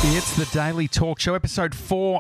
It's the Daily Talk Show, episode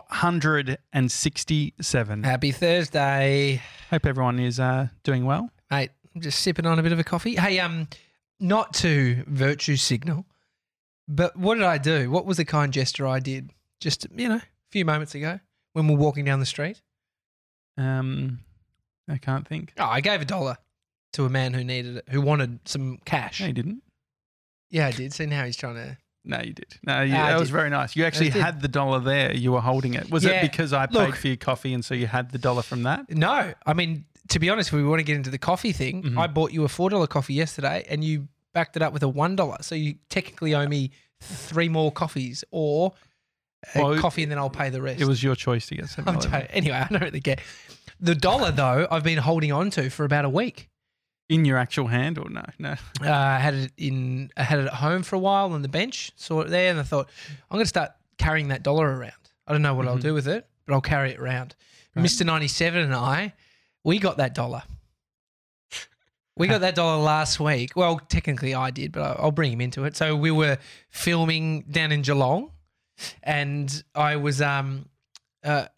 467. Happy Thursday. Hope everyone is doing well. Mate, I'm just sipping on a bit of a coffee. Hey, not to virtue signal, but what did I do? What was the kind gesture I did just, a few moments ago when we were walking down the street? I can't think. Oh, I gave $1 to a man who needed it, who wanted some cash. No, you didn't. Yeah, I did. See, now he's trying to... No, you did. No, that was very nice. You actually had the dollar there. You were holding it. Was it because I paid for your coffee and so you had the dollar from that? No. I mean, to be honest, if we want to get into the coffee thing, I bought you a $4 coffee yesterday and you backed it up with a $1. So you technically owe me 3 more coffees or coffee and then I'll pay the rest. It was your choice to get something. Anyway, I don't really care. The dollar, though, I've been holding on to for about a week. In your actual hand or no? No. I had it at home for a while on the bench, saw it there, and I thought, I'm going to start carrying that dollar around. I don't know what I'll do with it, but I'll carry it around. Right. Mr. 97 and we got that dollar. We got that dollar last week. Well, technically I did, but I'll bring him into it. So we were filming down in Geelong, and I was Think about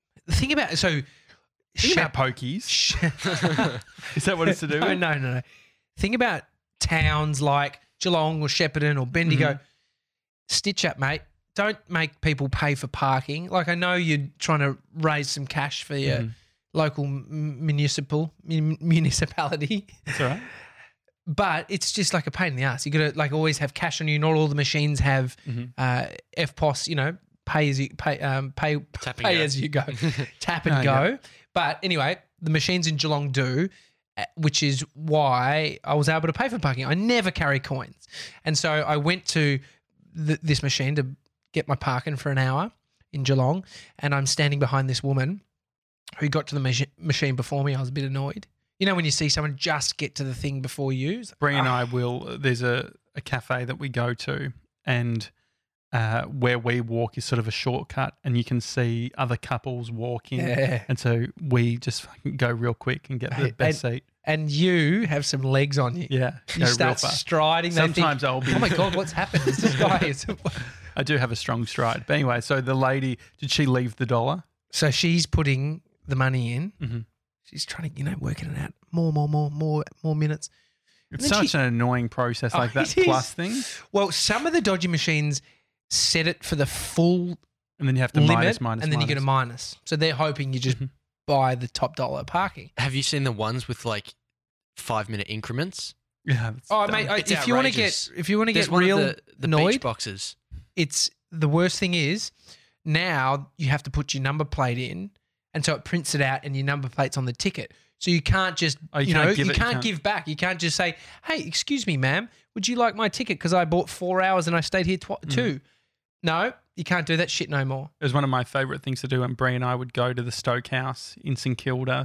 pokies. Is that what it's to do with? No. Think about towns like Geelong or Shepparton or Bendigo. Stitch up, mate. Don't make people pay for parking. Like, I know you're trying to raise some cash for your local municipality. That's all right. But it's just like a pain in the ass. You got to always have cash on you. Not all the machines have FPOS, pay as you go. Tap and go. Yeah. But anyway, the machines in Geelong do, which is why I was able to pay for parking. I never carry coins. And so I went to this machine to get my parking for an hour in Geelong, and I'm standing behind this woman who got to the machine before me. I was a bit annoyed. You know when you see someone just get to the thing before you? Brie and I will, there's a cafe that we go to, and where we walk is sort of a shortcut, and you can see other couples walking. Yeah. And so we just fucking go real quick and get the best seat. And you have some legs on you. Yeah. You start striding. Sometimes I'll be... Oh, my God, what's happened? This guy I do have a strong stride. But anyway, so the lady, did she leave the dollar? So she's putting the money in. Mm-hmm. She's trying to, working it out. More minutes. It's such an annoying process, like that plus thing. Well, some of the dodgy machines set it for the full and then you have to limit, minus, and then you get a minus. So they're hoping you just buy the top dollar parking. Have you seen the ones with 5-minute increments? Yeah. Mate, if you want to get real the annoyed, beach boxes. It's the worst thing is now you have to put your number plate in, and so it prints it out, and your number plate's on the ticket. So you can't just you can't give back. You can't just say, "Hey, excuse me, ma'am, would you like my ticket because I bought 4 hours and I stayed here 2?" No, you can't do that shit no more. It was one of my favourite things to do when Brie and I would go to the Stoke House in St Kilda.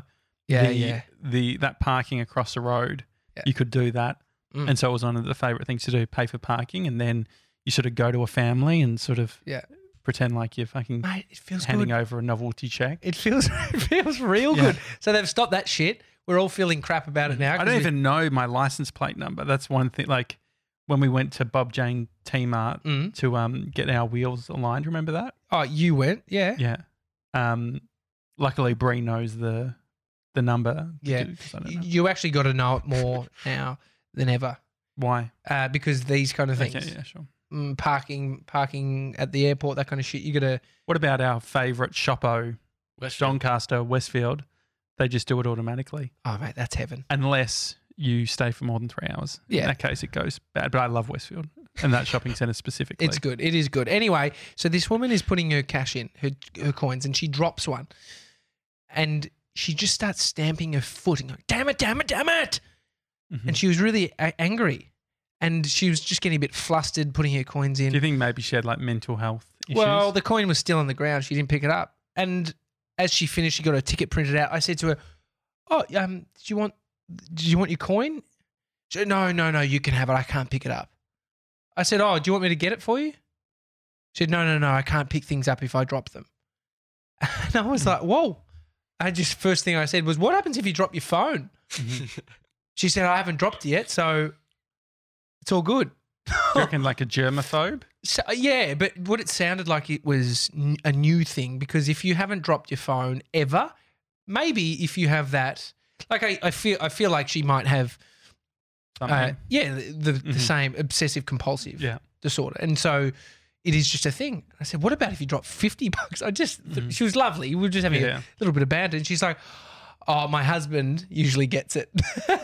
That parking across the road, you could do that. And so it was one of the favourite things to do, pay for parking, and then you sort of go to a family and sort of pretend like you're fucking handing over a novelty check. It feels real good. So they've stopped that shit. We're all feeling crap about it now. I don't even know my license plate number. That's one thing. Like when we went to Bob Jane T-Mart to get our wheels aligned. Remember that? Oh, you went? Yeah. Yeah. Luckily, Brie knows the number. Yeah. You actually got to know it more now than ever. Why? Because these kind of things. Okay, yeah, sure. Parking at the airport, that kind of shit. You got to. What about our favourite Shoppo, Doncaster, Westfield? They just do it automatically. Oh, mate, that's heaven. Unless you stay for more than 3 hours. Yeah. In that case, it goes bad. But I love Westfield and that shopping centre specifically. It's good. It is good. Anyway, so this woman is putting her cash in, her coins, and she drops one. And she just starts stamping her foot and going, damn it, damn it, damn it. Mm-hmm. And she was really angry. And she was just getting a bit flustered putting her coins in. Do you think maybe she had mental health issues? Well, the coin was still on the ground. She didn't pick it up. And as she finished, she got her ticket printed out. I said to her, did you want your coin? She said, no, you can have it. I can't pick it up. I said, do you want me to get it for you? She said, no, I can't pick things up if I drop them. And I was like, whoa. First thing I said was, what happens if you drop your phone? She said, I haven't dropped it yet, so it's all good. Do you reckon like a germaphobe? So, yeah, but what it sounded like it was a new thing, because if you haven't dropped your phone ever, maybe if you have that, like I feel like she might have, the same obsessive compulsive disorder, and so it is just a thing. I said, what about if you drop $50? I just she was lovely. We were just having a little bit of banter, and she's like, oh, my husband usually gets it.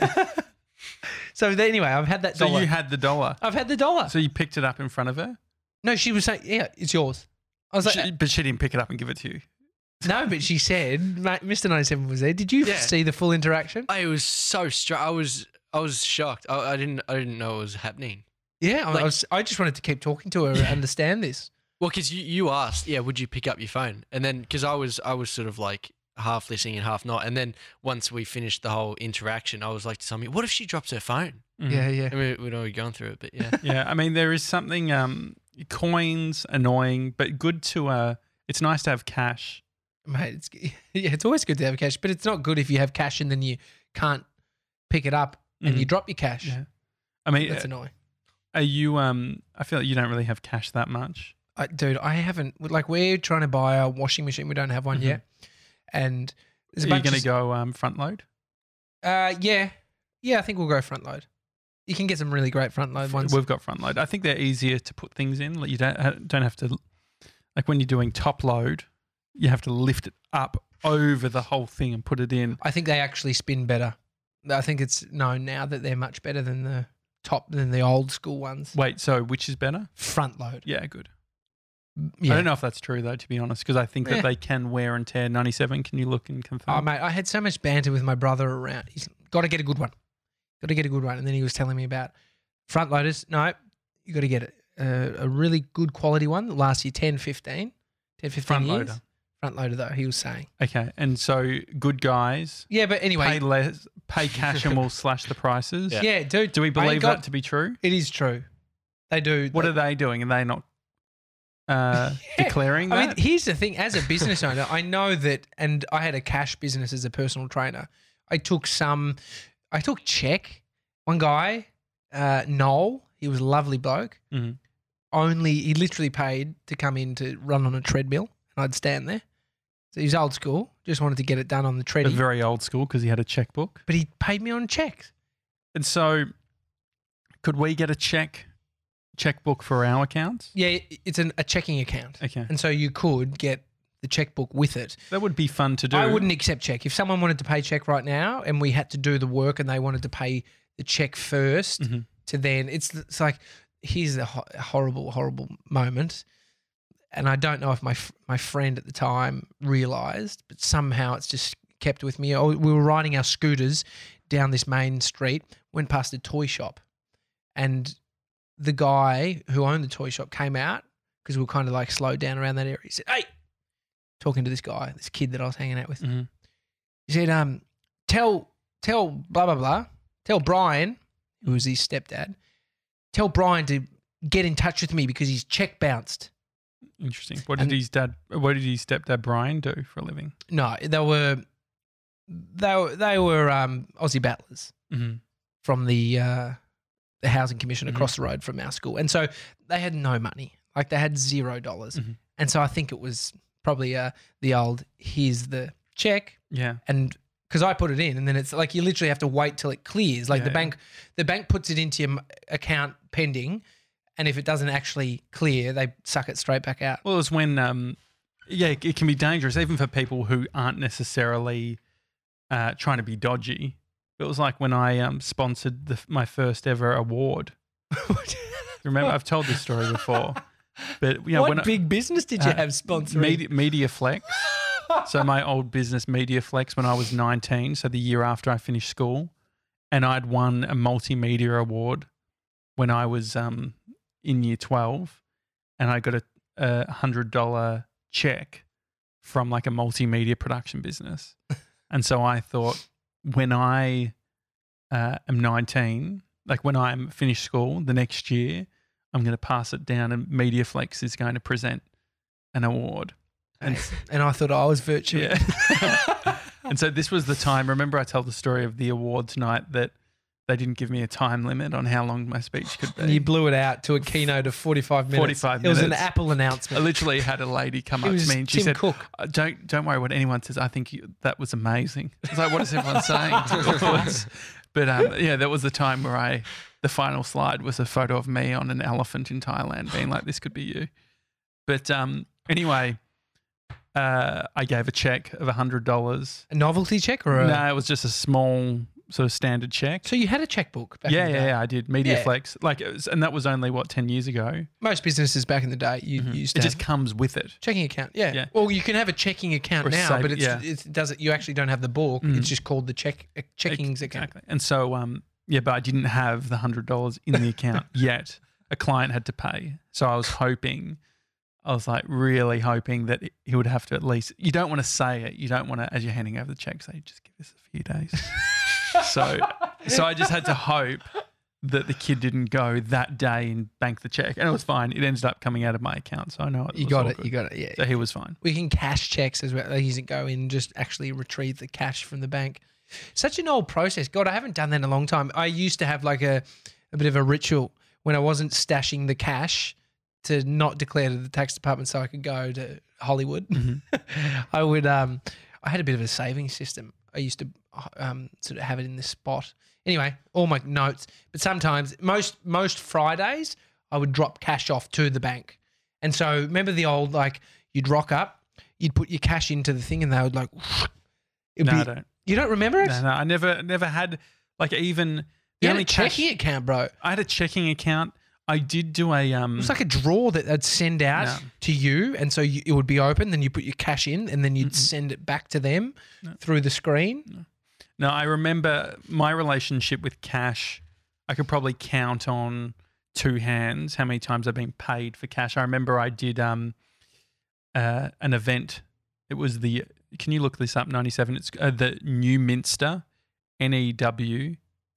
So anyway, I've had that dollar. So you had the dollar. I've had the dollar. So you picked it up in front of her? No, she was saying, yeah, it's yours. I was like, but she didn't pick it up and give it to you. No, but she said, Mr. 97 was there. Did you see the full interaction? I was so I was shocked. I didn't know it was happening. Yeah, I just wanted to keep talking to her and understand this. Well, because you asked, would you pick up your phone? And then because I was sort of like half listening and half not. And then once we finished the whole interaction, I was like to somebody, what if she drops her phone? Yeah. I mean, we'd already gone through it, but yeah. Yeah, I mean, there is something, coins, annoying, but good to, it's nice to have cash. Mate, it's always good to have cash, but it's not good if you have cash and then you can't pick it up and you drop your cash. Yeah. I mean, that's annoying. Are you, I feel like you don't really have cash that much. Dude, I haven't, like we're trying to buy a washing machine. We don't have one yet. And there's a bunch. Are you going to go front load? Yeah, I think we'll go front load. You can get some really great front load ones. We've got front load. I think they're easier to put things in. Like you don't have to, like when you're doing top load, you have to lift it up over the whole thing and put it in. I think they actually spin better. I think it's known now that they're much better than the old school ones. Wait, so which is better? Front load. Yeah, good. Yeah. I don't know if that's true though, to be honest, because I think that they can wear and tear. 97, can you look and confirm? Oh, mate, I had so much banter with my brother around. He's got to get a good one. And then he was telling me about front loaders. No, you got to get a really good quality one that lasts you 10, 15 front years. Loader. Front loader though, he was saying. Okay, and so good guys. Yeah, but anyway. Pay cash and we'll slash the prices. Yeah, dude. Do we believe that to be true? It is true. They do. What are they doing? Are they not declaring that? I mean, here's the thing. As a business owner, I know that, and I had a cash business as a personal trainer. I took check. One guy, Noel, he was a lovely bloke. Mm-hmm. He literally paid to come in to run on a treadmill, and I'd stand there. So he was old school, just wanted to get it done on the treadmill. Very old school because he had a checkbook. But he paid me on checks. And so could we get a checkbook for our accounts? Yeah, it's a checking account. Okay. And so you could get the checkbook with it. That would be fun to do. I wouldn't accept check. If someone wanted to pay check right now and we had to do the work and they wanted to pay the check first to then, it's like, here's a horrible moment. And I don't know if my friend at the time realised, but somehow it's just kept with me. We were riding our scooters down this main street, went past a toy shop, and the guy who owned the toy shop came out because we were kind of like slowed down around that area. He said, "Hey," talking to this kid that I was hanging out with. Mm-hmm. He said, tell blah, blah, blah, tell Brian, who was his stepdad, tell Brian to get in touch with me because his check bounced. Interesting. What did his stepdad Brian do for a living? No, they were Aussie battlers from the housing commission across the road from our school, and so they had no money. Like they had $0, and so I think it was probably the old here's the check, and because I put it in, and then it's like you literally have to wait till it clears. Like the bank puts it into your account pending. And if it doesn't actually clear, they suck it straight back out. Well, it's when, it can be dangerous even for people who aren't necessarily trying to be dodgy. It was like when I sponsored my first ever award. Remember, I've told this story before. But what big business did you have sponsoring? MediaFlex. So my old business, MediaFlex, when I was 19, so the year after I finished school, and I'd won a multimedia award when I was in year 12, and I got a $100 check from like a multimedia production business. And so I thought, when I am 19, like when I'm finished school the next year, I'm going to pass it down and MediaFlex is going to present an award. And I thought I was virtual. Yeah. And so this was the time, remember I told the story of the awards night that they didn't give me a time limit on how long my speech could be. And you blew it out to a keynote of 45 minutes. 45 minutes. It was an minutes. Apple announcement. I literally had a lady come up to me and she Tim said, Cook. Don't worry what anyone says. I think that was amazing. I was like, what is everyone saying? But that was the time where the final slide was a photo of me on an elephant in Thailand being like, this could be you. But anyway, I gave a check of $100. A novelty check or No, it was just a small sort of standard check. So you had a checkbook back in the day? Yeah, I did. MediaFlex. And that was only, 10 years ago? Most businesses back in the day, you used to It just comes with it. Checking account, yeah. Well, you can have a checking account now, but it doesn't. You actually don't have the book. It's just called the checkings account. Exactly. And so, but I didn't have the $100 in the account yet. A client had to pay. So I was like really hoping that he would have to at least, you don't want to say it. You don't want to, as you're handing over the check, say, just give us a few days. So I just had to hope that the kid didn't go that day and bank the check. And it was fine. It ended up coming out of my account. So I know You got it, yeah. So he was fine. We can cash checks as well. They used to go in and just actually retrieve the cash from the bank. Such an old process. God, I haven't done that in a long time. I used to have like a bit of a ritual when I wasn't stashing the cash to not declare to the tax department so I could go to Hollywood. I would I had a bit of a saving system. I used to sort of have it in this spot. Anyway, all my notes. But sometimes, most Fridays, I would drop cash off to the bank. And so remember the old, like, you'd rock up, you'd put your cash into the thing and they would like, I don't. You don't remember it? No, I never had, like, even the only checking account, bro. I had a checking account. I did do a it was like a drawer that they'd send out to you, and so it would be open. Then you put your cash in, and then you'd send it back to them through the screen. No, I remember my relationship with cash. I could probably count on two hands how many times I've been paid for cash. I remember I did an event. It was can you look this up? 97. It's the New Minster, NEWMI.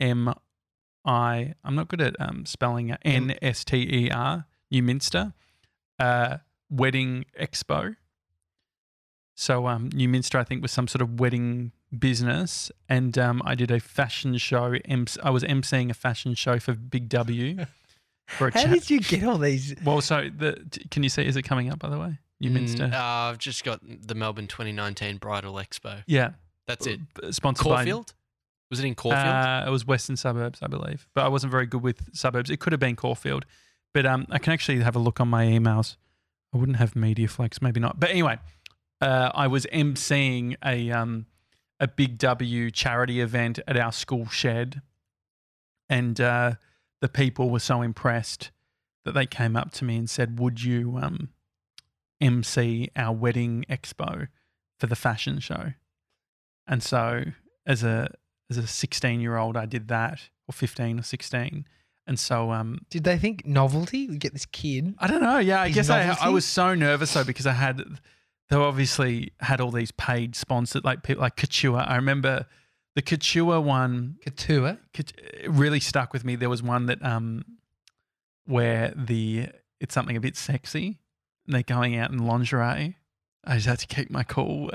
I'm not good at spelling it. NSTER, New Minster, wedding expo. So New Minster, I think, was some sort of wedding business, and I did a fashion show. I was emceeing a fashion show for Big W. How did you get all these? Well, so can you see? Is it coming up, by the way? New Minster. I've just got the Melbourne 2019 Bridal Expo. Yeah, that's it. Sponsored Caulfield. Was it in Caulfield? It was Western Suburbs, I believe, but I wasn't very good with suburbs. It could have been Caulfield, but I can actually have a look on my emails. I wouldn't have MediaFlex, maybe not. But anyway, I was emceeing a Big W charity event at our school shed, and the people were so impressed that they came up to me and said, "Would you MC our wedding expo for the fashion show?" And so, as a 16-year-old, I did that, or 15 or 16. And so, did they think novelty? We get this kid. I don't know. Yeah, I guess I was so nervous though, because they obviously had all these paid sponsored, like people like Couture. I remember the Couture one. Couture? It really stuck with me. There was one that where it's something a bit sexy, and they're going out in lingerie. I just had to keep my cool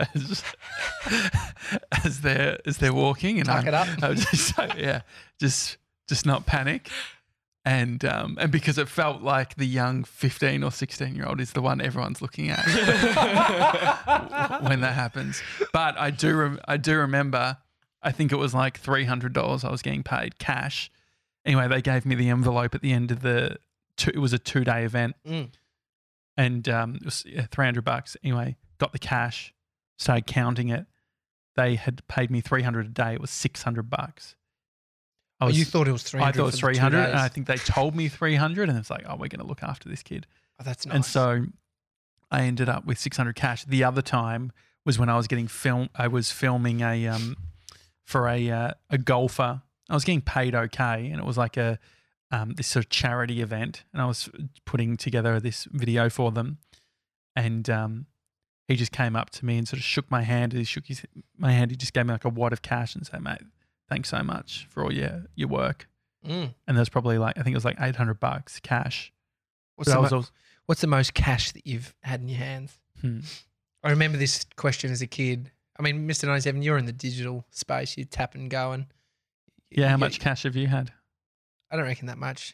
as they're walking, and tuck it up. I was just not panic, and because it felt like the young 15 or 16-year-old is the one everyone's looking at when that happens. But I do remember. I think it was like $300 I was getting paid cash. Anyway, they gave me the envelope at the end of it was a 2-day event. And it was $300. Anyway, got the cash, started counting it. They had paid me $300 a day. It was $600. You thought it was $300? I thought it was $300, and I think they told me $300, and it's like, oh, we're going to look after this kid. Oh, that's nice. And so I ended up with $600 cash. The other time was when I was getting I was filming for a golfer. I was getting paid okay, and it was like this sort of charity event, and I was putting together this video for them, and he just came up to me and sort of shook my hand. He shook my hand. He just gave me like a wad of cash and said, "Mate, thanks so much for all your work." And there's probably I think it was like $800 cash. What's the most cash that you've had in your hands? I remember this question as a kid. I mean, Mr. 97, you're in the digital space. You tap and go, and Yeah, how much cash have you had? I don't reckon that much.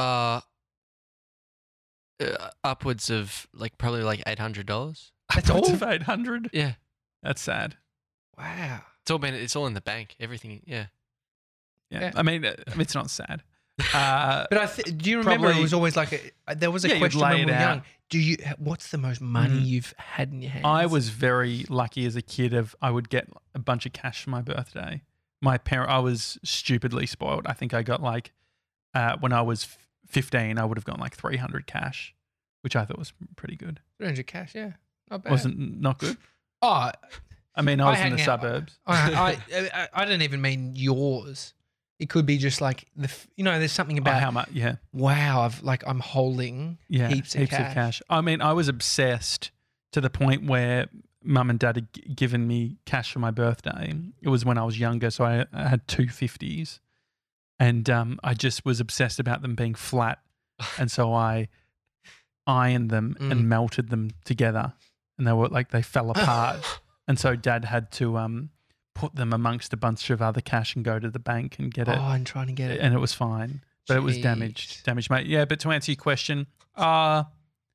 Upwards of probably $800. That's all? Upwards of 800? Yeah. That's sad. Wow. It's all in the bank. Everything. Yeah. Yeah. I mean, it's not sad. But do you remember it was always there was a question when we were young. What's the most money you've had in your hands? I was very lucky as a kid I would get a bunch of cash for my birthday. I was stupidly spoiled. I think I got when I was 15, I would have gotten 300 cash, which I thought was pretty good. 300 cash, yeah. Not bad. Wasn't not good? Oh. I mean, I was in the suburbs. I don't even mean yours. It could be just there's something about how much, yeah. Wow, I'm holding heaps of cash. I mean, I was obsessed to the point where Mum and Dad had given me cash for my birthday. It was when I was younger, so I had 2 50s. And I just was obsessed about them being flat. And so I ironed them and melted them together. And they fell apart. And so Dad had to put them amongst a bunch of other cash and go to the bank and get it. Oh, and trying to get it. And it was fine. But it was damaged, mate. Yeah, but to answer your question, I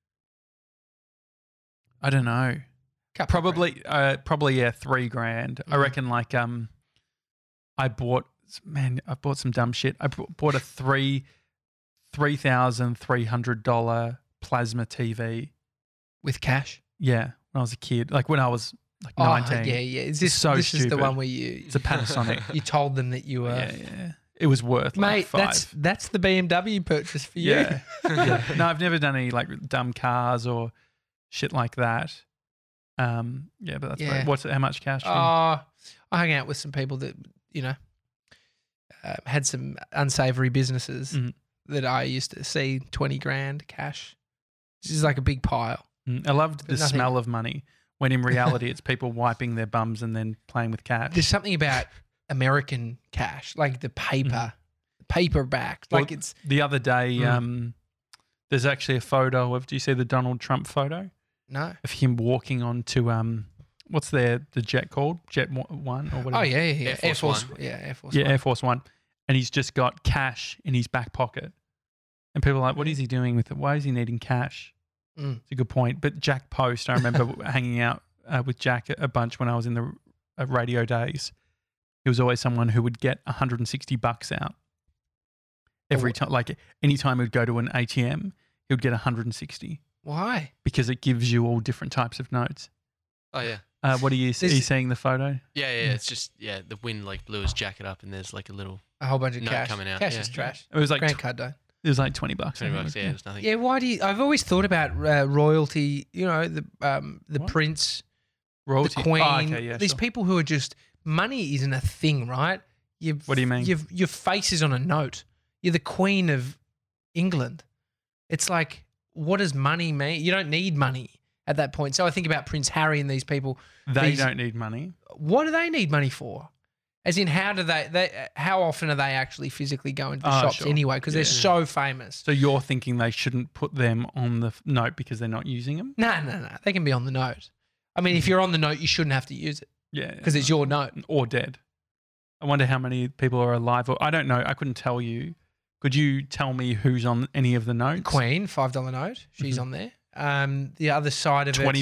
don't know. Probably, yeah, $3,000. I reckon I bought some dumb shit. I bought a $3,300 plasma TV. With cash? Yeah, when I was a kid. When I was 19. Yeah. This is the one where it's a Panasonic. You told them that you were. Yeah. It was worth mate, $5. That's the BMW purchase for you. Yeah. Yeah. No, I've never done any dumb cars or shit like that. But that's how much cash? I hung out with some people that had some unsavory businesses that I used to see $20,000 cash. This is like a big pile. I loved the smell of money when in reality it's people wiping their bums and then playing with cash. There's something about American cash, like the paperback. It's the other day. There's actually a photo of. Do you see the Donald Trump photo? No. Of him walking onto what's the jet called? Jet 1 or whatever. Oh yeah. Air Force One. Yeah, Air Force. Yeah, One. Air Force One, and he's just got cash in his back pocket, and people are like, "What is he doing with it? Why is he needing cash?" It's a good point. But Jack Post, I remember hanging out with Jack a bunch when I was in the radio days. He was always someone who would get $160 out every time. Anytime he would go to an ATM, he would get 160. Why? Because it gives you all different types of notes. Oh yeah. What are you seeing the photo? Yeah. It's just the wind blew his jacket up, and there's a whole bunch of note cash coming out. Cash is trash. It was Grant Card though. It was $20. $20, yeah, it was nothing. Yeah, why do you? I've always thought about royalty. The prince, royalty, the queen. Oh, okay, yeah, these people who are just money isn't a thing, right? What do you mean? Your face is on a note. You're the Queen of England. It's like, what does money mean? You don't need money at that point. So I think about Prince Harry and these people. They don't need money. What do they need money for? As in, how often are they actually physically going to the shops anyway? Because they're so famous. So you're thinking they shouldn't put them on the note because they're not using them? No. They can be on the note. I mean, if you're on the note, you shouldn't have to use it. Yeah. Because it's your note. Or dead. I wonder how many people are alive. I don't know. I couldn't tell you. Could you tell me who's on any of the notes? Queen, $5 note. She's on there. The other side of $20? $20.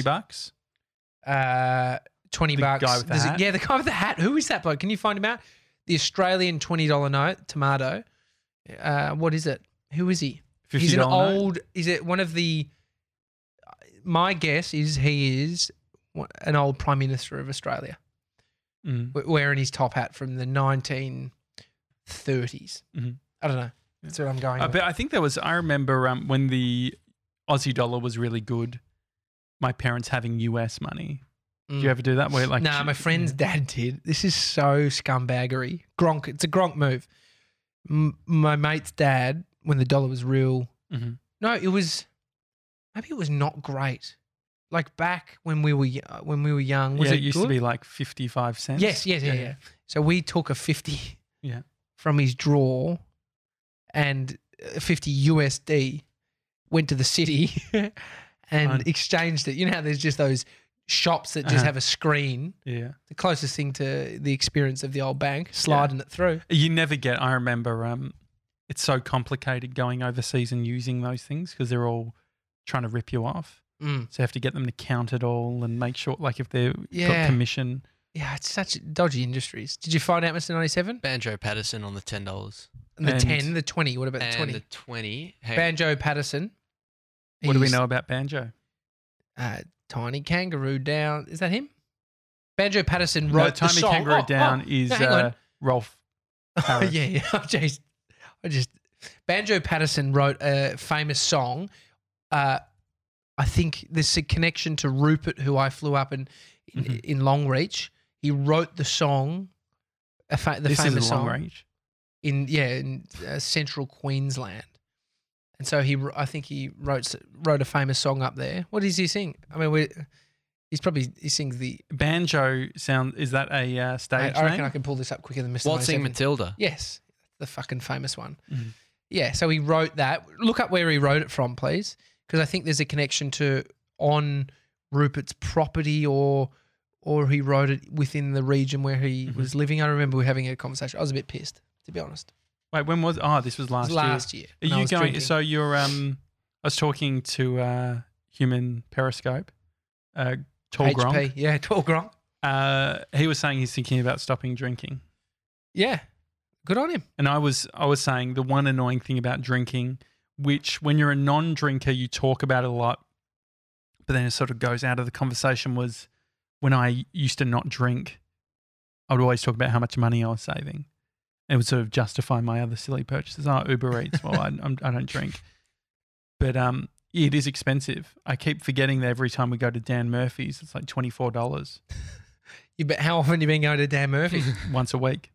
The guy with the hat? The guy with the hat. Who is that bloke? Can you find him out? The Australian $20 note, tomato. What is it? Who is he? He's an old. Note? Is it one of the? My guess is he is an old Prime Minister of Australia, wearing his top hat from the 1930s. I don't know. That's what I'm going with. But I think I remember when the Aussie dollar was really good, my parents having US money. Do you ever do that? Nah, my friend's dad did. This is so scumbaggery. Gronk. It's a Gronk move. My mate's dad, when the dollar was real. No, it was. Maybe it was not great. Back when we were young. Was it used good? to be 55 cents. Yes. So we took a 50 Yeah. from his drawer and 50 USD, went to the city and exchanged it. You know how there's just those shops that just have a screen. Yeah. The closest thing to the experience of the old bank, sliding it through. You never get, I remember, it's so complicated going overseas and using those things because they're all trying to rip you off. So you have to get them to count it all and make sure, like if they've got commission. Yeah, it's such dodgy industries. Did you find out Mr. 97? Banjo Patterson on the $10. And the 10, the 20. What about the 20? And the 20. Banjo Patterson. What do we know about Banjo? Tiny Kangaroo Down. Is that him? Banjo Patterson wrote the song. Tiny Kangaroo Down is Rolf Harris. Yeah. I just Banjo Patterson wrote a famous song. I think there's a connection to Rupert, who I flew up in Longreach. He wrote the song, the famous song. Longreach. In central Queensland. And so I think he wrote a famous song up there. What does he sing? I mean, he sings the banjo sound. Is that a stage I reckon name? I can pull this up quicker than Mr. Waltzing Matilda. Yes, the fucking famous one. Mm. Yeah, so he wrote that. Look up where he wrote it from, please, because I think there's a connection to on Rupert's property or he wrote it within the region where he was living. I remember we were having a conversation. I was a bit pissed, to be honest. Wait, when was? Oh, this was last year. Are you going? Drinking. So you're. I was talking to Human Periscope, Tall Gronk. Yeah, Tall Gronk. He was saying he's thinking about stopping drinking. Yeah, good on him. And I was saying the one annoying thing about drinking, which when you're a non-drinker you talk about it a lot, but then it sort of goes out of the conversation, was when I used to not drink, I would always talk about how much money I was saving. It would sort of justify my other silly purchases. Oh, Uber Eats. Well, I don't drink. But it is expensive. I keep forgetting that every time we go to Dan Murphy's, it's like $24. But how often have you been going to Dan Murphy's? Once a week.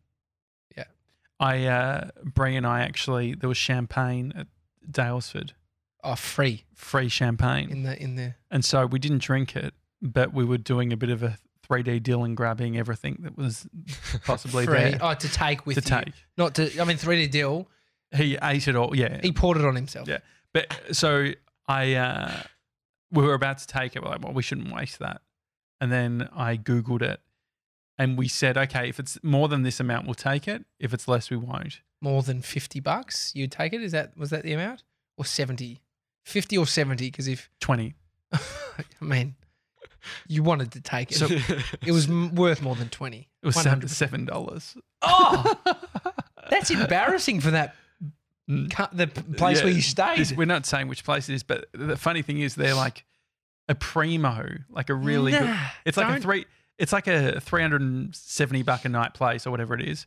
Yeah. Brie and I actually, there was champagne at Daylesford. Oh, free champagne. In the. And so we didn't drink it, but we were doing a bit of a 3D deal and grabbing everything that was possibly free. there. Oh, to take with you. Not to, 3D deal. He ate it all, yeah. He poured it on himself. Yeah. But so we were about to take it. We're like, well, we shouldn't waste that. And then I Googled it and we said, okay, if it's more than this amount, we'll take it. If it's less, we won't. More than $50, you'd take it? Was that the amount? Or 70? 50 or 70? Because if 20. I mean, you wanted to take it. So it was worth more than 20. It was $7. Oh, that's embarrassing for that. The place where you stayed. We're not saying which place it is, but the funny thing is they're like a primo, like a really good. It's like It's like a $370 a night place or whatever it is.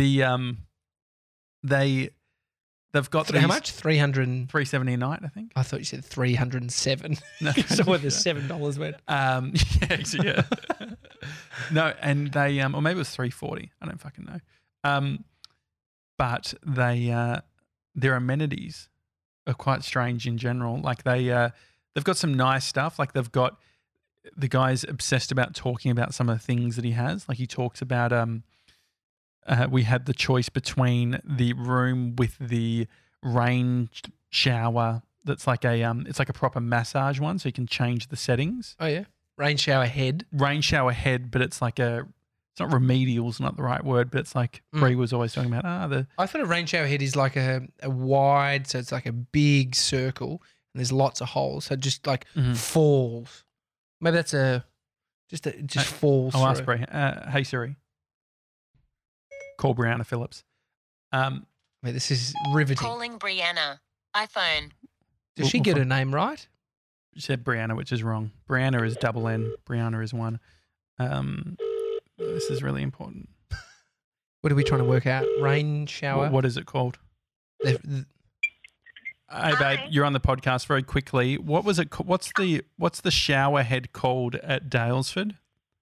They've got how much? $370 a night, I think. I thought you said 307. No, so where the $7 went. Yeah. No, and they or maybe it was $340. I don't fucking know. But their amenities are quite strange in general. Like they've got some nice stuff. Like they've got the guy's obsessed about talking about some of the things that he has. Like he talks about we had the choice between the room with the rain shower that's like it's like a proper massage one, so you can change the settings. Oh yeah, rain shower head, but it's like it's not remedial's not the right word, but it's like Brie was always talking about I thought a rain shower head is like a wide, so it's like a big circle and there's lots of holes, so it just like falls. Maybe that's falls. I'll ask Brie. Hey Siri. Call Brianna Phillips. Wait, this is riveting. Calling Brianna. iPhone. Does she get her name right? She said Brianna, which is wrong. Brianna is double N. Brianna is one. This is really important. What are we trying to work out? Rain shower? What is it called? Hey, babe, you're on the podcast very quickly. What was it? What's the shower head called at Daylesford?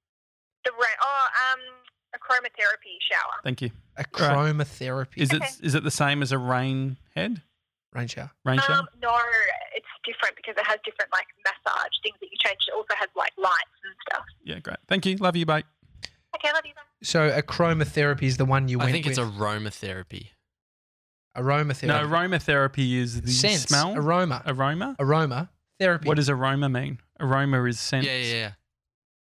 A chromotherapy shower. Thank you. A chromotherapy. Is it the same as a rain head? Rain shower. Rain shower? No, it's different because it has different like massage things that you change. It also has like lights and stuff. Yeah, great. Thank you. Love you, bye. Okay, love you, bye. So a chromotherapy is the one you went with. I think it's aromatherapy. Aromatherapy. No, aromatherapy is the sense. Smell. Aroma. Aroma? Aroma therapy. What does aroma mean? Aroma is sense. Yeah.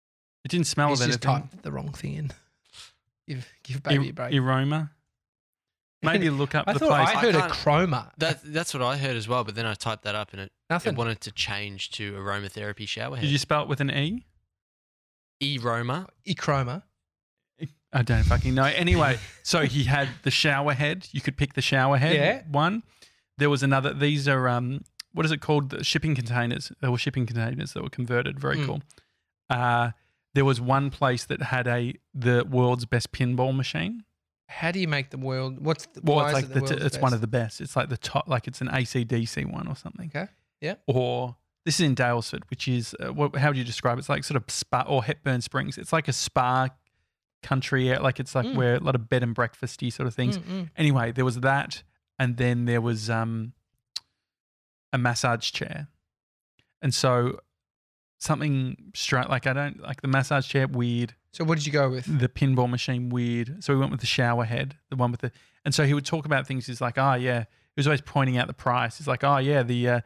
It didn't smell He's of just anything. typed the wrong thing in. Give baby a break. Aroma. Maybe look up I the thought place. I heard a can't- chroma. That's what I heard as well. But then I typed that up and it Nothing. wanted to change to aromatherapy shower Did head. you spell it with an E? Aroma. Echroma. I don't fucking know. Anyway, so he had the shower head. You could pick the shower head one. There was another. These are what is it called? The shipping containers. There were shipping containers that were converted. Very cool. There was one place that had the world's best pinball machine. How do you make the world? What's the, Well, why it's is like it the world's it's one best? of the best. It's like the top, like it's an AC/DC one or something. Okay. Yeah. Or this is in Daylesford, which is how do you describe it? It's like sort of spa or Hepburn Springs. It's like a spa country, like it's like where a lot of bed and breakfasty sort of things. Anyway, there was that, and then there was a massage chair, and so something straight like I don't like the massage chair, weird. So what did you go with? The pinball machine, weird. So we went with the shower head, the one with the, and so he would talk about things. He's like, oh yeah, he was always pointing out the price. He's like, oh yeah, the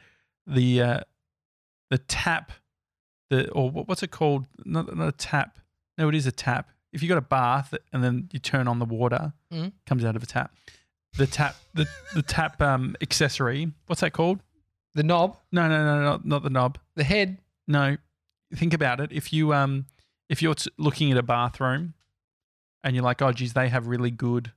tap, or what's it called? Not a tap. No, it is a tap. If you got a bath and then you turn on the water, comes out of a tap. The tap, the tap accessory. What's that called? The knob. No, not the knob. The head. No, think about it. If you're looking at a bathroom and you're like, oh geez, they have really good.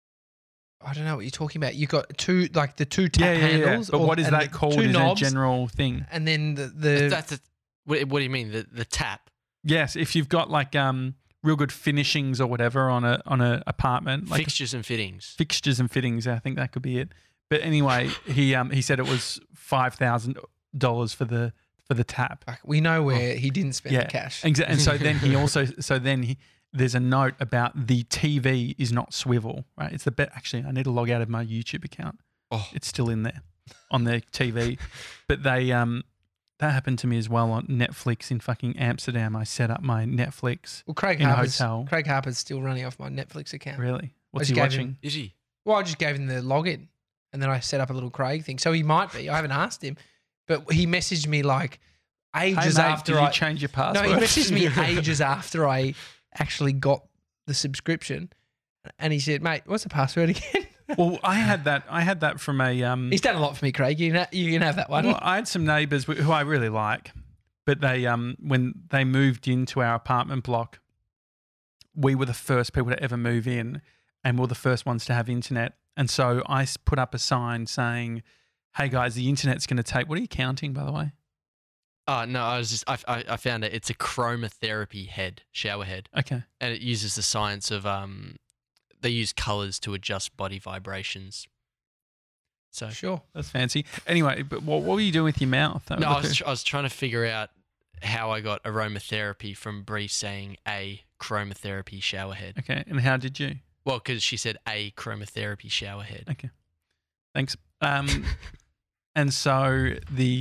I don't know what you're talking about. You got two tap handles. But what is that called? Is a general thing. And then What do you mean? The tap? Yes, if you've got like real good finishings or whatever on a apartment, like Fixtures and fittings. Fixtures and fittings. I think that could be it. But anyway, he said it was $5,000 for the tap. We know where he didn't spend the cash. Exactly. And so then he also there's a note about the TV is not swivel, right? It's the bet. Actually, I need to log out of my YouTube account. Oh. It's still in there on their TV. But they that happened to me as well on Netflix in fucking Amsterdam. I set up my Netflix Craig in a Harper's, hotel. Craig Harper's still running off my Netflix account. Really? What's just he gave watching? Is he? Well, I just gave him the login and then I set up a little Craig thing. So he might be. I haven't asked him. But he messaged me like ages Hey, mate, after did you change your password? No, he messaged me ages after I actually got the subscription. And he said, mate, what's the password again? Well, I had that from a He's done a lot for me, Craig. You can have that one. Well, I had some neighbours who I really like, but they when they moved into our apartment block, we were the first people to ever move in, and we were the first ones to have internet. And so I put up a sign saying, "Hey guys, the internet's going to take." What are you counting, by the way? Oh no, I found it. It's a chromotherapy head, shower head. Okay, and it uses the science of they use colors to adjust body vibrations. So Sure. that's fancy. Anyway, but what were you doing with your mouth? That no, I was was trying to figure out how I got aromatherapy from Bree saying a chromotherapy shower head. okay. And how did you? Well, because she said a chromotherapy shower head. Okay, thanks. And so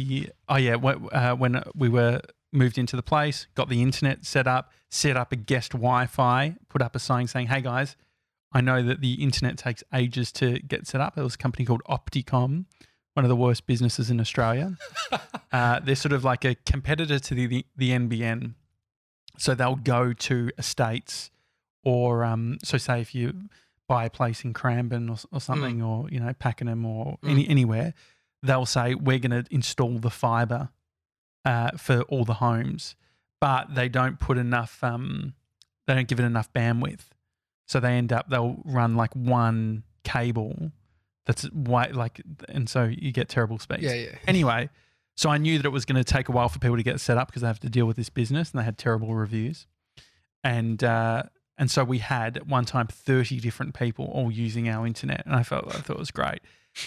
when we were moved into the place, got the internet set up a guest Wi-Fi, put up a sign saying, "Hey guys, I know that the internet takes ages to get set up." There was a company called Opticom, one of the worst businesses in Australia. They're sort of like a competitor to the NBN. So they'll go to estates or so say if you buy a place in Cranbourne or something or, Pakenham or anywhere, they'll say, we're going to install the fibre for all the homes, but they don't put enough, they don't give it enough bandwidth. So they'll run like one cable that's and so you get terrible speeds. Yeah. Anyway, so I knew that it was going to take a while for people to get set up because they have to deal with this business and they had terrible reviews. And so we had at one time 30 different people all using our internet, and I thought it was great.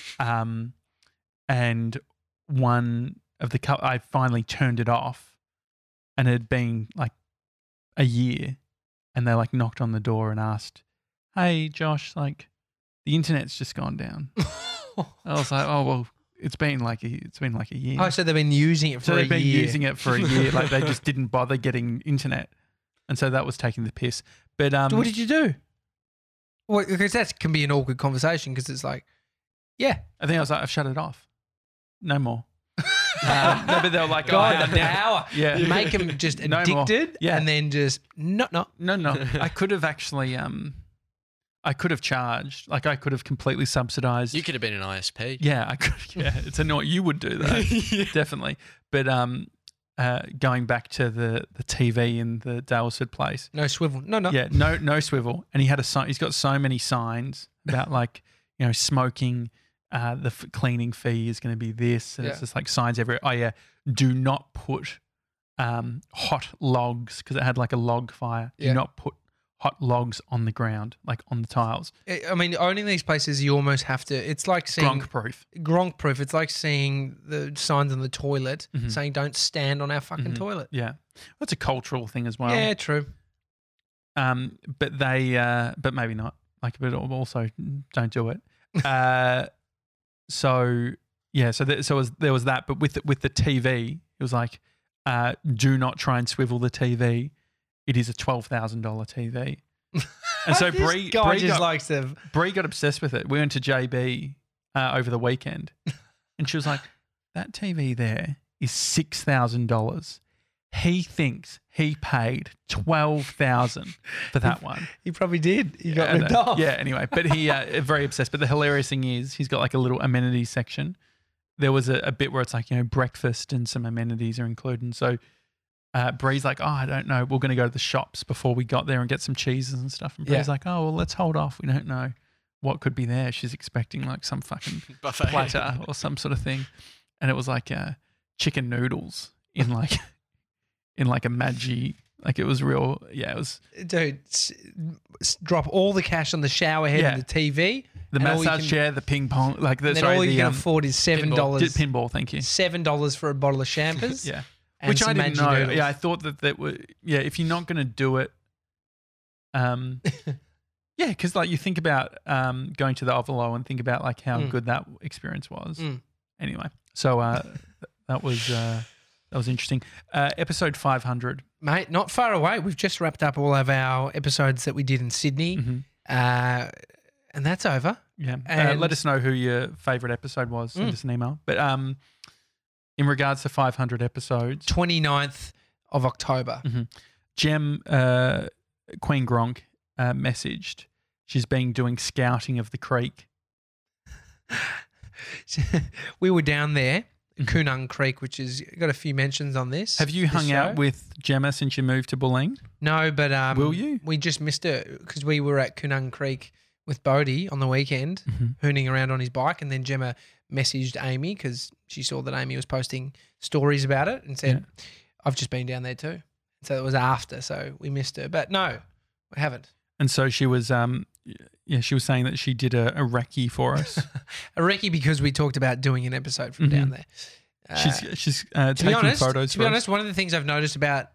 And one of I finally turned it off, and it had been like a year, and they like knocked on the door and asked, "Hey, Josh, like the internet's just gone down." I was like, "Oh well, it's been like a year." Oh, so they've been using it for a year. So they've been using it for a year. Like they just didn't bother getting internet, and so that was taking the piss. But what did you do? Well, because that can be an awkward conversation because it's like, yeah. I think I was like, I've shut it off. No more. No, but they were like, God, the power. Yeah. Make them just No more. addicted Yeah. and then just no. No. I could have actually, I could have charged. Like, I could have completely subsidized. You could have been an ISP. Yeah, I could. Yeah, it's annoying. You would do that, definitely. But going back to the TV in the Daylesford place. No swivel. No. Yeah, no swivel. And he had he's got so many signs about like, smoking. The cleaning fee is going to be this, and it's just like signs everywhere. Oh yeah, do not put hot logs, because it had like a log fire. Do not put hot logs on the ground, like on the tiles. I mean, owning these places, you almost have to. It's like seeing Gronk proof. It's like seeing the signs on the toilet saying "Don't stand on our fucking toilet." Yeah, that's a cultural thing as well. Yeah, true. But but maybe not. Like, but also don't do it. So there was that. But with the TV, it was like, do not try and swivel the TV. It is a $12,000 TV. And so Bree got obsessed with it. We went to JB over the weekend, and she was like, "That TV there is $6,000. He thinks he paid $12,000 for that one." He probably did. He got ripped off. Yeah. Anyway, but he very obsessed. But the hilarious thing is, he's got like a little amenities section. There was a bit where it's like, breakfast and some amenities are included. And so Bree's like, "Oh, I don't know. We're going to go to the shops before we got there and get some cheeses and stuff." And Bree's like, "Oh, well, let's hold off. We don't know what could be there." She's expecting like some fucking buffet platter or some sort of thing. And it was like chicken noodles in like a Maggi. Like, it was real. Yeah, it was. Dude, drop all the cash on the shower head and the TV. The massage chair, the ping pong. Like, all you can afford is $7. Pinball, thank you. $7 for a bottle of champers. Yeah. Which I didn't know. Noodles. Yeah, I thought that would. Yeah, if you're not going to do it, yeah, because like you think about going to the Ovalo and think about like how good that experience was. Anyway, so that was interesting. Episode 500, mate, not far away. We've just wrapped up all of our episodes that we did in Sydney, and that's over. Yeah, and let us know who your favourite episode was. Send us an email. But in regards to 500 episodes, 29th of October, Gem Queen Gronk messaged. She's been doing scouting of the creek. We were down there, Coonung Creek, which has got a few mentions on this. Have you hung out with Gemma since you moved to Bulleen? No, but will you? We just missed her because we were at Coonung Creek with Bodie on the weekend, hooning around on his bike, and then Gemma messaged Amy because she saw that Amy was posting stories about it and said, "I've just been down there too." So it was after, so we missed her. But no, we haven't. And so she was, she was saying that she did a recce for us. A recce because we talked about doing an episode from down there. She's taking photos. To be honest, one of the things I've noticed about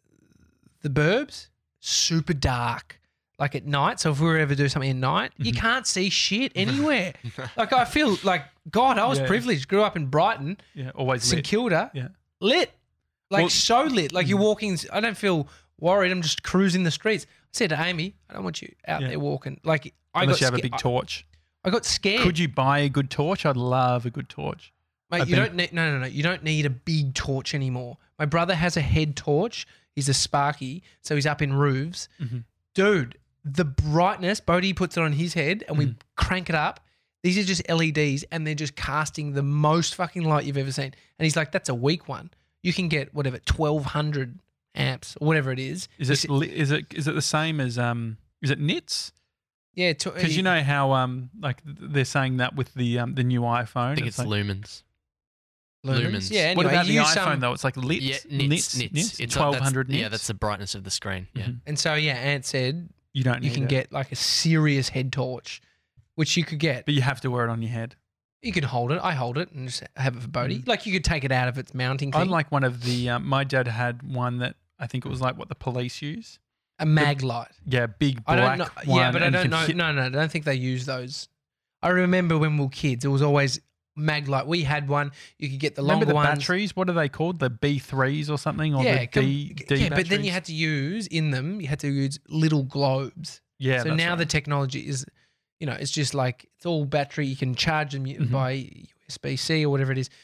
the Burbs, super dark. Like at night, so if we were ever do something at night, you can't see shit anywhere. Like, I feel like, God, I was privileged. Grew up in Brighton. Yeah, always St lit. Kilda. Yeah. Lit. Like, so lit. Like, you're walking, I don't feel worried. I'm just cruising the streets. I said to Amy, I don't want you out there walking. Like, unless you have a big torch. I got scared. Could you buy a good torch? I'd love a good torch. Mate, don't need, no. You don't need a big torch anymore. My brother has a head torch. He's a Sparky, so he's up in roofs. Dude, the brightness, Bodie puts it on his head and we crank it up. These are just LEDs and they're just casting the most fucking light you've ever seen. And he's like, that's a weak one. You can get whatever, 1,200 amps or whatever it is. Is it the same as, is it nits? Yeah. Because you know how like they're saying that with the new iPhone. I think it's like, lumens. Lumens. Yeah. Anyway, what about the iPhone though? It's like lit. Yeah, nits. It's 1,200 nits. Yeah, that's the brightness of the screen. Yeah. And so Ant said you can get like a serious head torch, which you could get, but you have to wear it on your head. You can hold it. I hold it and just have it for Bodie. Like, you could take it out of its mounting thing. I like one of the. My dad had one that I think it was like what the police use. A mag light. Yeah, big black I don't know. one. Yeah, but I don't know. No, I don't think they use those. I remember when we were kids, it was always mag light. We had one. You could get the longer Remember the ones. batteries? What are they called? The B3s or something? Or the D yeah, batteries? but then you had to use in them. You had to use little globes. Yeah. So now the technology is, it's just like it's all battery. You can charge them by USB-C or whatever it is.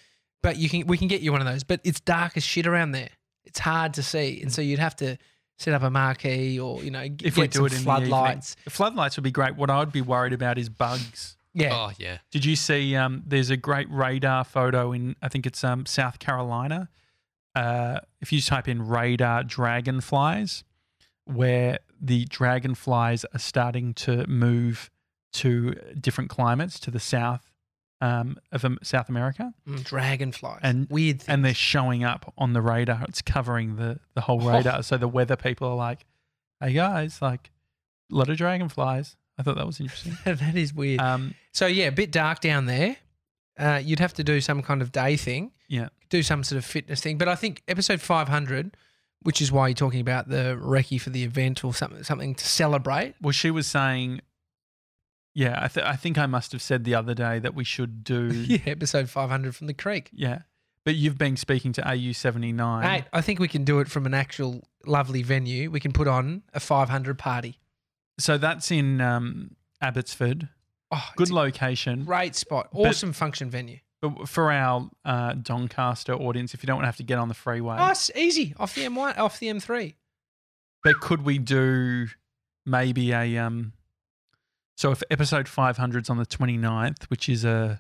But we can get you one of those. But it's dark as shit around there. It's hard to see, and so you'd have to set up a marquee or if we do it in floodlights. The floodlights would be great. What I would be worried about is bugs. Yeah. Oh yeah. Did you see? There's a great radar photo in I think it's South Carolina. If you type in radar dragonflies, where the dragonflies are starting to move to different climates to the south of South America. Dragonflies. And weird things. And they're showing up on the radar. It's covering the whole radar. So the weather people are like, hey guys, like a lot of dragonflies. I thought that was interesting. That is weird. So yeah, a bit dark down there. You'd have to do some kind of day thing. Yeah. Do some sort of fitness thing. But I think episode 500, which is why you're talking about the recce for the event or something to celebrate. Well, she was saying, yeah, I think I must have said the other day that we should do. Yeah, episode 500 from the creek. Yeah. But you've been speaking to AU79. Hey, I think we can do it from an actual lovely venue. We can put on a 500 party. So that's in Abbotsford. Oh, good location. Great spot. Awesome function venue. But for our Doncaster audience, if you don't want to have to get on the freeway. Oh, it's easy. Off the M1, off the M3. But could we do maybe a so if episode 500's on the 29th, which is a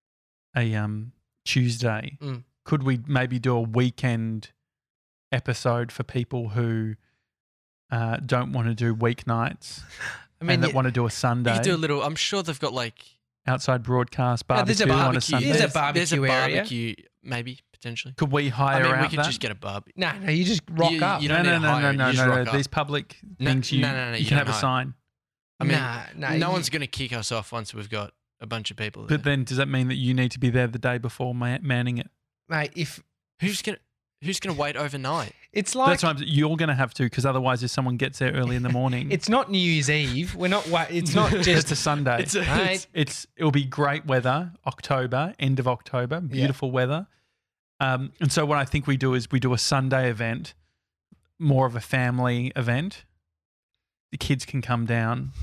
Tuesday, could we maybe do a weekend episode for people who don't want to do weeknights and that want to do a Sunday? You could do a little. I'm sure they've got like outside broadcast barbecue on a Sunday. There's a barbecue area. Barbecue, maybe potentially. Could we hire out we could that? just get a barbecue. No, you just rock up. You don't need to hire it, you just rock up. These public things, you can have a sign. I mean, no one's going to kick us off once we've got a bunch of people there. But then does that mean that you need to be there the day before manning it? Mate, who's going to wait overnight? It's like that's why you're going to have to, because otherwise, if someone gets there early in the morning, it's not New Year's Eve. We're not. It's not just it's a Sunday. It'll be great weather. October, end of October, beautiful weather. And so what I think we do is we do a Sunday event, more of a family event. The kids can come down.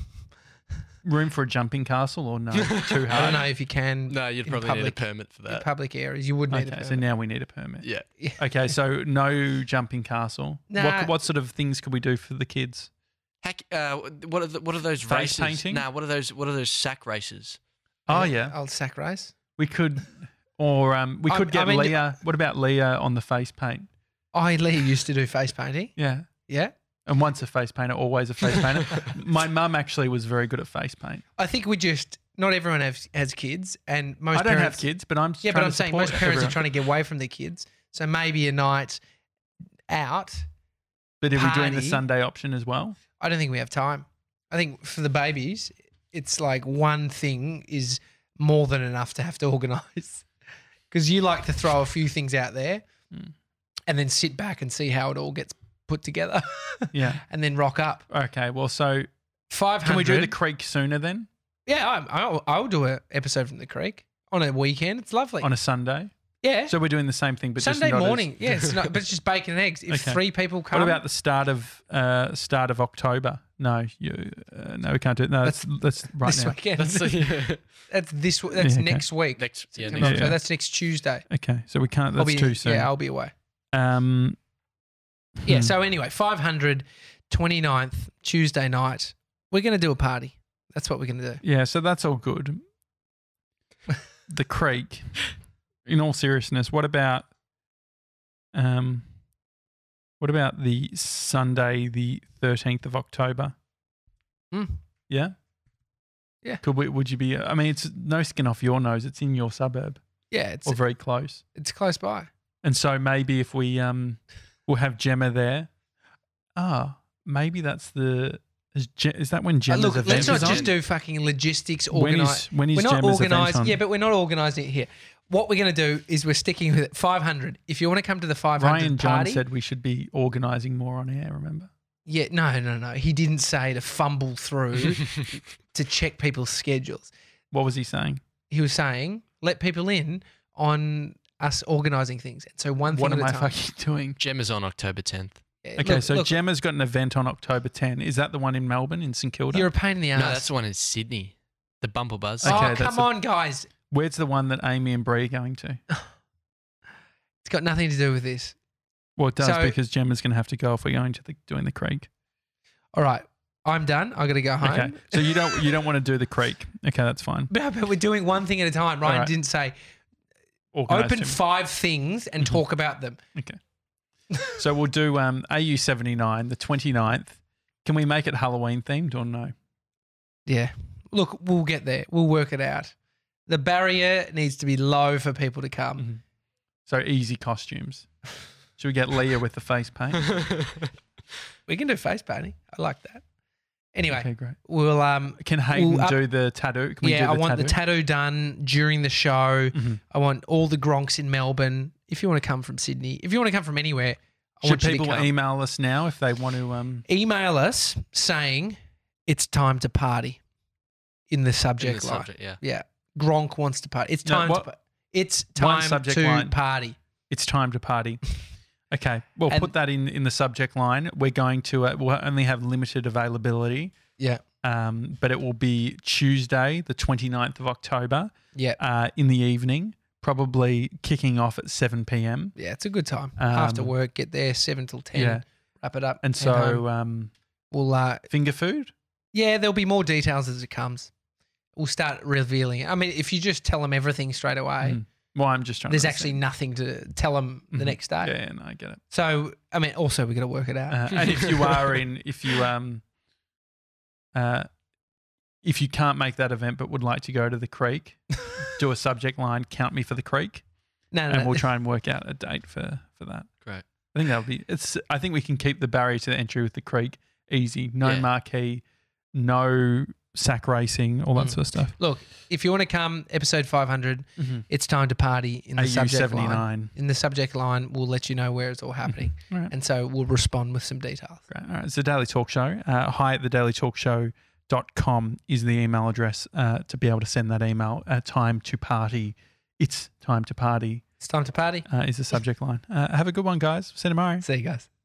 Room for a jumping castle or no? Too hard. I don't know if you can. No, you'd probably need a permit for that. In public areas, you would need a permit. So now we need a permit. Yeah. Okay, so no jumping castle. Nah. What sort of things could we do for the kids? Heck, what are those Face races? painting? Nah, what are those sack races? Oh yeah, old sack race. We could, or we could get Leah. What about Leah on the face paint? Leah used to do face painting. Yeah. Yeah. And once a face painter, always a face painter. My mum actually was very good at face paint. I think not everyone has kids, and most I don't parents, have kids, but I'm but I'm saying most parents are trying to get away from their kids. So maybe a night out. But are we doing the Sunday option as well? I don't think we have time. I think for the babies, it's like one thing is more than enough to have to organise. Because you like to throw a few things out there and then sit back and see how it all gets put together. Yeah. And then rock up. Okay, well, so 500. Can we do the creek sooner then? Yeah, I'll do an episode from the creek on a weekend. It's lovely. On a Sunday? Yeah. So we're doing the same thing, but Sunday just not morning. But it's just bacon and eggs. If 3 people come. What about the start of October? No, no, we can't do it. No, that's right this now. Weekend. That's next week. So that's next Tuesday. Okay, so we can't. That's too soon. Yeah, I'll be away. Yeah. So anyway, 500, 29th Tuesday night. We're going to do a party. That's what we're going to do. Yeah. So that's all good. The creek. In all seriousness, what about the Sunday, the 13th of October? Yeah? Yeah. Would you be, I mean, it's no skin off your nose. It's in your suburb. Yeah. Or very close. It's close by. And so maybe if we, we'll have Gemma there. Maybe that's is that when Gemma's event let's not is just on? do fucking logistics. When is Gemma's event on? Yeah, but we're not organising it here. What we're going to do is we're sticking with it. 500. If you want to come to the 500 Ryan party. John said we should be organising more on air, remember? Yeah, no. He didn't say to fumble through to check people's schedules. What was he saying? He was saying, let people in on us organising things. And so one thing what at a am time. I fucking doing? Gemma's on October 10th. Okay, so Gemma's got an event on October 10. Is that the one in Melbourne, in St Kilda? You're a pain in the ass. No, that's the one in Sydney. The Bumble Buzz. Okay, come on, guys. Where's the one that Amy and Bree are going to? It's got nothing to do with this. Well, it does So- because Gemma's going to have to go if we're going to doing the creek. All right, I'm done. I got to go home. Okay. So you don't want to do the creek. Okay, that's fine. But we're doing one thing at a time. Ryan right. didn't say Organised open him. 5 things and talk about them. Okay. So we'll do AU 79, the 29th. Can we make it Halloween themed or no? Yeah. Look, we'll get there. We'll work it out. The barrier needs to be low for people to come. Mm-hmm. So easy costumes. Should we get Leah with the face paint? We can do face painting. I like that. Anyway, Okay, great. we'll Can Hayden we'll do the tattoo? Can we do I the want tattoo? the tattoo done during the show. Mhm. I want all the Gronks in Melbourne. If you want to come from Sydney, if you want to come from anywhere, I Should want you to people come. email us now if they want to? Email us saying it's time to party in the subject line. yeah. Yeah. Gronk wants to party. It's No, time what- to It's One time subject to line. party. It's time to party. Okay, well, And- put that in the subject line. We're going to we'll only have limited availability, Yeah. but it will be Tuesday, the 29th of October, Yeah. in the evening, probably kicking off at 7 p.m. Yeah, it's a good time. After Um, work, get there 7 till 10. Yeah, Wrap it up. and head home. so we'll finger food. yeah, there'll be more details as it comes. We'll start revealing. I mean, if you just tell them everything straight away, Mm. Well, I'm just trying. there's to actually nothing to tell them the Mhm. next day. Yeah, no, I get it. So, I mean, also we got to work it out. And if you are if you can't make that event but would like to go to the creek, do a subject line, count me for the creek, no, and we'll try and work out a date for that. Great. I think that'll be. I think we can keep the barrier to the entry with the creek easy. No Yeah. marquee, no sack racing, all that sort of stuff. Look, if you want to come, episode 500, it's time to party in the AU subject 79. line. In the subject line, we'll let you know where it's all happening. All right. And so we'll respond with some details. Great. All right. It's the Daily Talk Show. Hi at thedailytalkshow.com is the email address to be able to send that email. Time to party. It's time to party It's time to party. is the subject line. Have a good one, guys. See you tomorrow. See you guys.